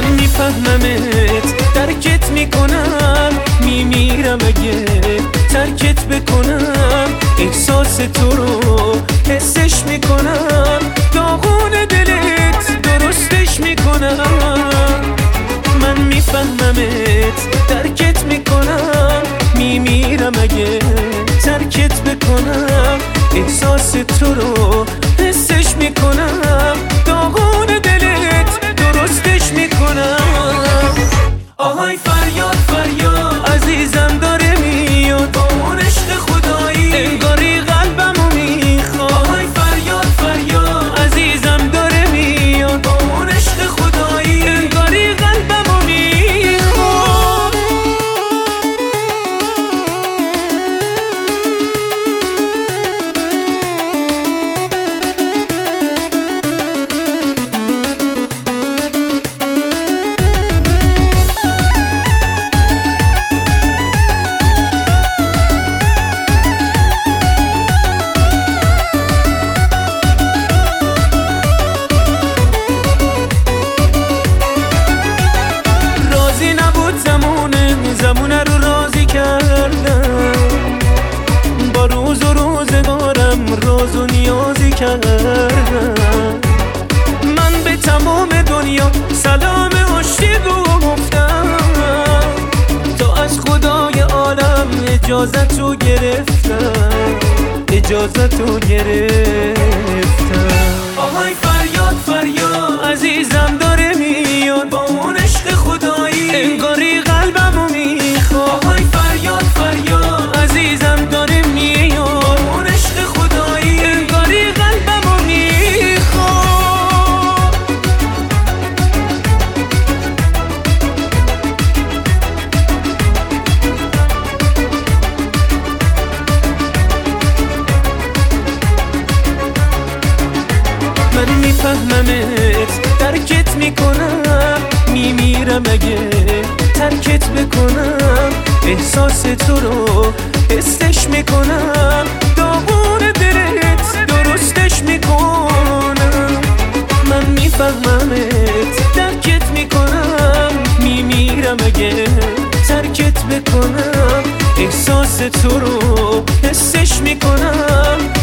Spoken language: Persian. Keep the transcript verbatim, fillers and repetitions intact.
من میفهممت، درکت میکنم، میمیرم اگه ترکت بکنم. احساس تو رو حسش میکنم، داغون دلت درستش میکنم. من میفهممت، درکت میکنم، میمیرم اگه ترکت بکنم. احساس تو رو حسش میکنم، داغون دلت درستش میکنم. آهای فریاد فریاد عزیزم داره میاد، با اون عشق خدایی انگاری قلبمو میخواد. آهای فریاد فریاد عزیزم داره میاد، با اون عشق خدایی انگاری قلبمو میخواد. زمونه رو راضی کردم، با روز و روزگارم راز و نیازی کردم. من به تمام دنیا سلام آشتی گفتم، تا از خدای عالم اجازت رو گرفتم، اجازت رو گرفتم. آهای فریاد فریاد عزیزم داره میاد، با اون عشق خدایی انگاری قلبمو میخواد. آهای فریاد فریاد عزیزم داره میاد، با اون عشق خدایی انگاری قلبمو میخواد. من میفهممت، درکت میکنم، میمیرم اگه ترکت بکنم. احساس تو رو حسش میکنم، داغون دلت درستش میکنم. من میفهممت، درکت میکنم، میمیرم اگه ترکت بکنم. احساس تو رو حسش میکنم،